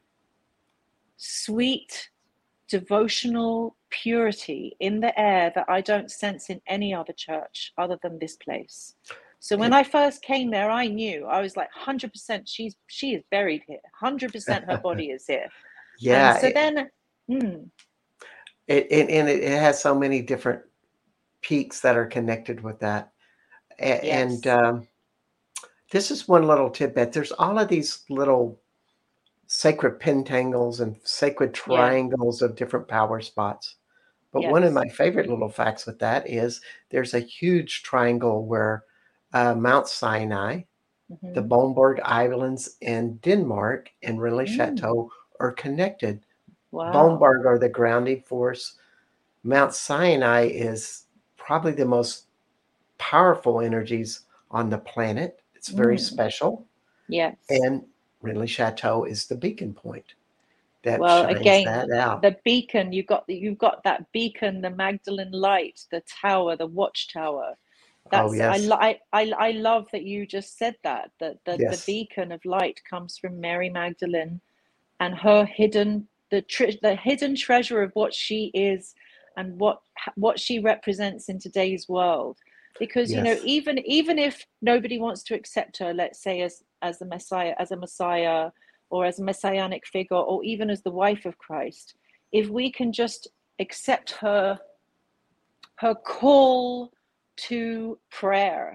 sweet, devotional purity in the air that I don't sense in any other church other than this place. So when It, I first came there, I knew, I was like one hundred percent she's she is buried here. one hundred percent her body is here. And yeah, so it, then, hmm, it, it, and it, it has so many different peaks that are connected with that. A- And yes, um, this is one little tidbit. There's all of these little sacred pentangles and sacred yeah, triangles of different power spots. But one of yes, my favorite little facts with that is there's a huge triangle where uh, Mount Sinai, the mm-hmm, Bomborg Islands in Denmark, and Rennes mm, Chateau are connected. wow, Bomborg are the grounding force. Mount Sinai is probably the most powerful energies on the planet. It's very mm, special. yes. And Rennes Chateau is the beacon point that Well, shines again, that out. the beacon, you've got you've got that beacon, the Magdalene light, the tower, the watchtower. Oh, That's I yes. I I, I love that you just said that that the, the Yes. beacon of light comes from Mary Magdalene and her hidden the tre- the hidden treasure of what she is and what what she represents in today's world. Because you know, Yes. even even if nobody wants to accept her, let's say as as a messiah, as a messiah, or as a messianic figure, or even as the wife of Christ, if we can just accept her her call to prayer,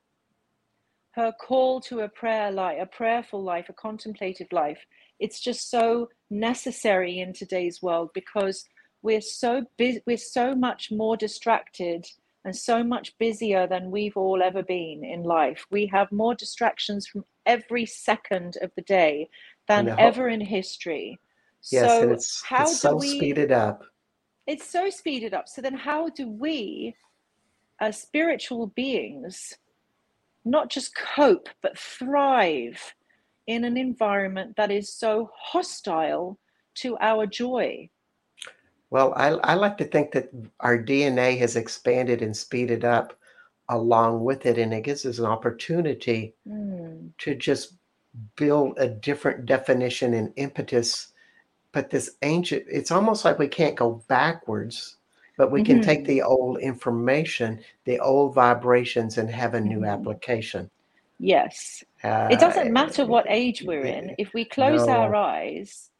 her call to a prayer life, a prayerful life, a contemplative life. It's just so necessary in today's world because we're so busy, we're so much more distracted and so much busier than we've all ever been in life. We have more distractions from every second of the day And than the whole, ever in history. yes, and So it's it's how do so we, speeded up. it's so speeded up. So then how do we as spiritual beings not just cope, but thrive in an environment that is so hostile to our joy? Well, I I like to think that our D N A has expanded and speeded up along with it, and it gives us an opportunity Mm. to just build a different definition and impetus. But this ancient, it's almost like we can't go backwards, but we can take Mm-hmm. the old information, the old vibrations, and have a new Mm-hmm. application. Yes. It Uh, doesn't matter what age we're in. If we close our no, eyes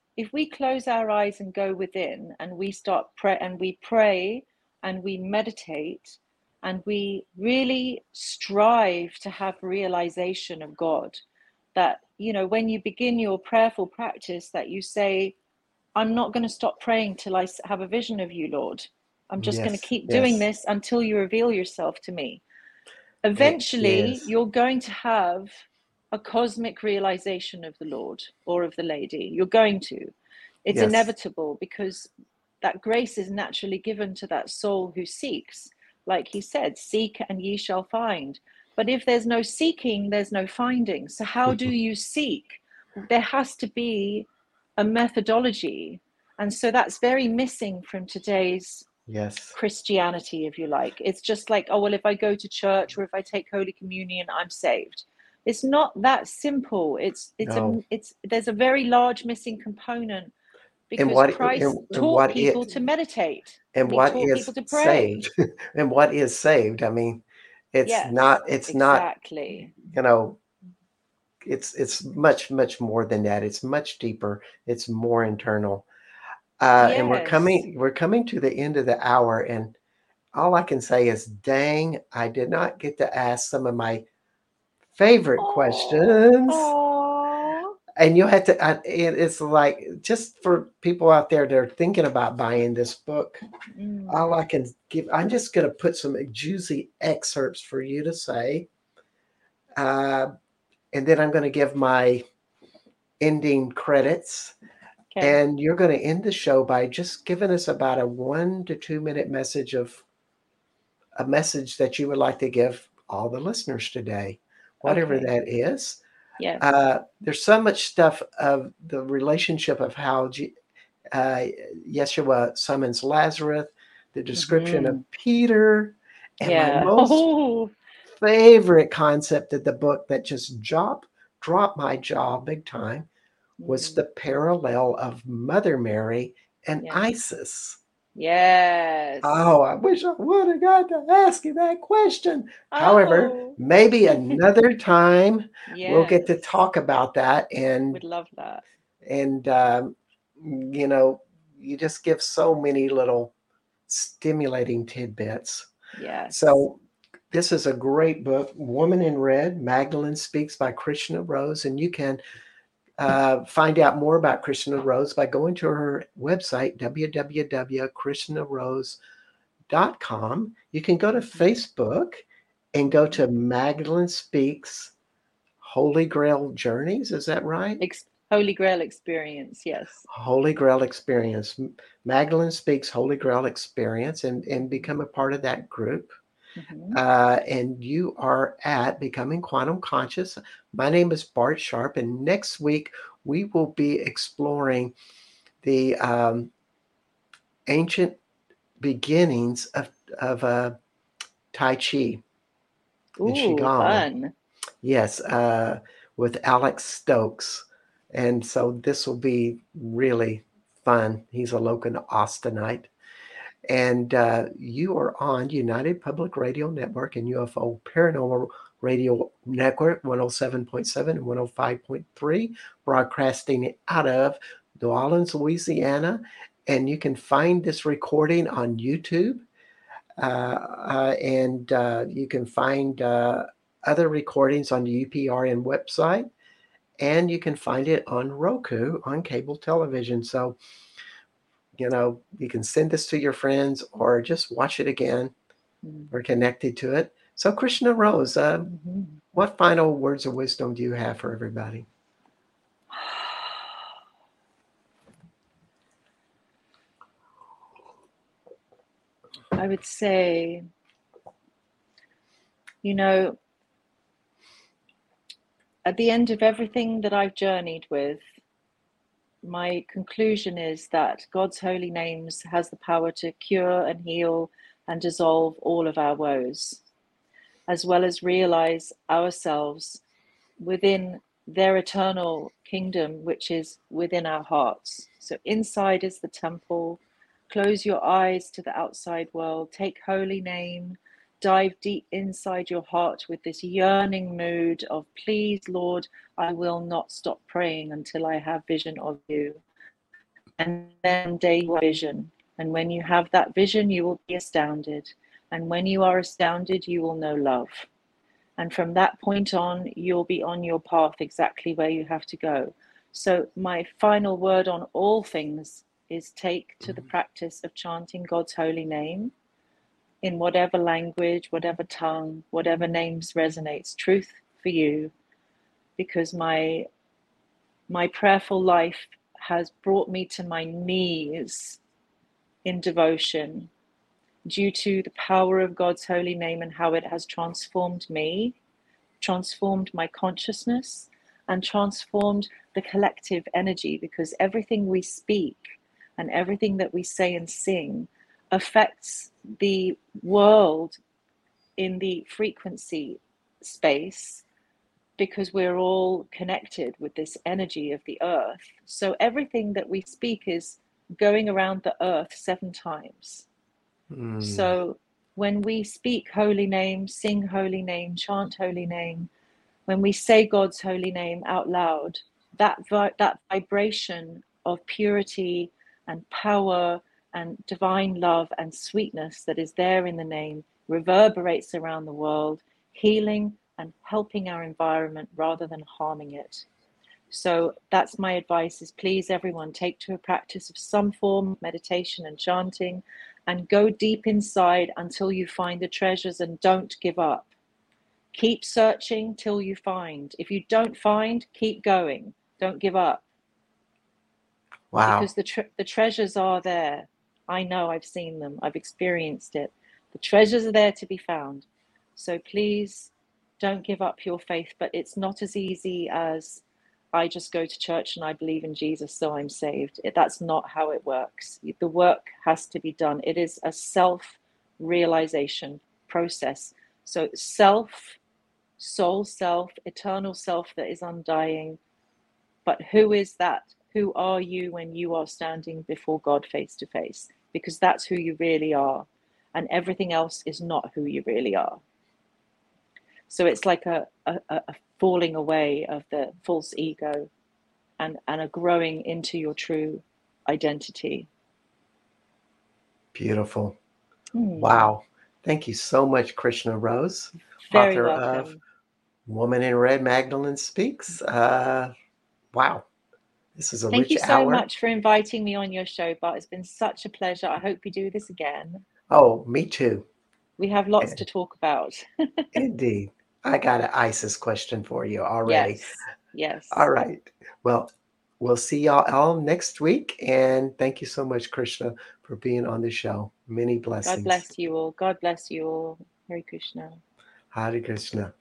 if we close our eyes and go within and we start pray and we pray and we meditate and we really strive to have realization of God, that, you know, when you begin your prayerful practice, that you say, I'm not going to stop praying till I have a vision of you, Lord. I'm just going to Yes, keep doing yes. this until you reveal yourself to me. It Eventually, is. you're going to have a cosmic realization of the Lord or of the lady. You're going to. It's Yes. inevitable, because that grace is naturally given to that soul who seeks. Like he said, seek and ye shall find. But if there's no seeking, there's no finding. So how do you seek? There has to be a methodology. And so that's very missing from today's Yes. Christianity, if you like. It's just like, oh, well, if I go to church or if I take Holy Communion, I'm saved. It's not that simple. It's it's a No. it's there's a very large missing component, And because what Christ and, and taught what people it to meditate and and he what taught is people to pray. saved and what is saved. I mean, it's Yes, not it's not, exactly. you know, it's it's much, much more than that. It's much deeper. It's more internal. Uh, and we're Yes. coming we're coming to the end of the hour, and all I can say is, dang, I did not get to ask some of my favorite Oh, questions. oh. And you had to, I, it, it's like, just for people out there that are thinking about buying this book, all Mm. I can give, I'm just going to put some juicy excerpts for you to say. Uh, and then I'm going to give my ending credits. Okay. And you're going to end the show by just giving us about a one to two minute message of a message that you would like to give all the listeners today, whatever Okay. that is. Yes. Uh, there's so much stuff of the relationship of how G, uh, Yeshua summons Lazarus, the description of Mm-hmm. Peter, and my Yeah. most Oh. favorite concept of the book that just dropped dropped my jaw big time was Mm. the parallel of Mother Mary and Yes. Isis. Yes. Oh, I wish I would have got to ask you that question. However, Oh. maybe another time we'll get Yes. to talk about that. And Would love that. and um, you know, you just give so many little stimulating tidbits. Yes. So this is a great book, Woman in Red, Magdalene Speaks by Krishna Rose, and you can uh, find out more about Krishna Rose by going to her website, w w w dot krishna rose dot com. You can go to Mm-hmm. Facebook and go Mm-hmm. to Magdalene Speaks Holy Grail Journeys. Is that right? Ex- Holy Grail experience. Yes. Holy Grail Experience. Magdalene Speaks Holy Grail Experience, and, and Mm-hmm. become a part of that group. Mm-hmm. Uh, and you are at Becoming Quantum Conscious. My name is Bart Sharp, and next week we will be exploring the um, ancient beginnings of, of uh, Tai Chi and Ooh, Qigong. fun. Yes, uh, with Alex Stokes. And so this will be really fun. He's a local Austinite. And uh, you are on United Public Radio Network and U F O Paranormal Radio Network, one oh seven point seven and one oh five point three, broadcasting out of New Orleans, Louisiana. And you can find this recording on YouTube. Uh, uh, and uh, you can find uh, other recordings on the U P R N website. And you can find it on Roku on cable television. So, you know, you can send this to your friends or just watch it again. Mm-hmm. We're connected to it. So, Krishna Rose, uh, Mm-hmm. what final words of wisdom do you have for everybody? I would say, you know, at the end of everything that I've journeyed with, my conclusion is that God's holy names has the power to cure and heal and dissolve all of our woes, as well as realize ourselves within their eternal kingdom, which is within our hearts. So inside is the temple. Close your eyes to the outside world. Take holy name. Dive deep inside your heart with this yearning mood of, please, Lord, I will not stop praying until I have vision of you. And then day one vision. And when you have that vision, you will be astounded. And when you are astounded, you will know love. And from that point on, you'll be on your path exactly where you have to go. So my final word on all things is take to the practice of chanting God's holy name in whatever language, whatever tongue, whatever names resonates. Truth for you, because my my prayerful life has brought me to my knees in devotion due to the power of God's holy name and how it has transformed me, transformed my consciousness, and transformed the collective energy, because everything we speak and everything that we say and sing affects the world in the frequency space, because we're all connected with this energy of the earth. So everything that we speak is going around the earth seven times. Mm. So when we speak holy name, sing holy name, chant holy name, when we say God's holy name out loud, that vi- that vibration of purity and power and divine love and sweetness that is there in the name reverberates around the world, healing and helping our environment rather than harming it. So that's my advice, is please everyone take to a practice of some form of meditation and chanting, and go deep inside until you find the treasures, and don't give up. Keep searching till you find. If you don't find, keep going. Don't give up. Wow. Because the tre- the treasures are there. I know, I've seen them. I've experienced it. The treasures are there to be found. So please don't give up your faith, but it's not as easy as I just go to church and I believe in Jesus, so I'm saved. It, that's not how it works. The work has to be done. It is a self-realization process. So self, soul self, eternal self that is undying. But who is that? Who are you when you are standing before God face to face? Because that's who you really are. And everything else is not who you really are. So it's like a, a, a falling away of the false ego, and, and a growing into your true identity. Beautiful. Hmm. Wow. Thank you so much, Krishna Rose, Very author welcome. of Woman in Red, Magdalene Speaks. Uh, wow. This is a Thank rich you so hour. much for inviting me on your show, Bart. It's been such a pleasure. I hope we do this again. Oh, me too. We have lots to talk about. Indeed. I got an ISIS question for you already. Yes. Yes. All right. Well, we'll see y'all all next week. And thank you so much, Krishna, for being on the show. Many blessings. God bless you all. God bless you all. Hare Krishna. Hare Krishna.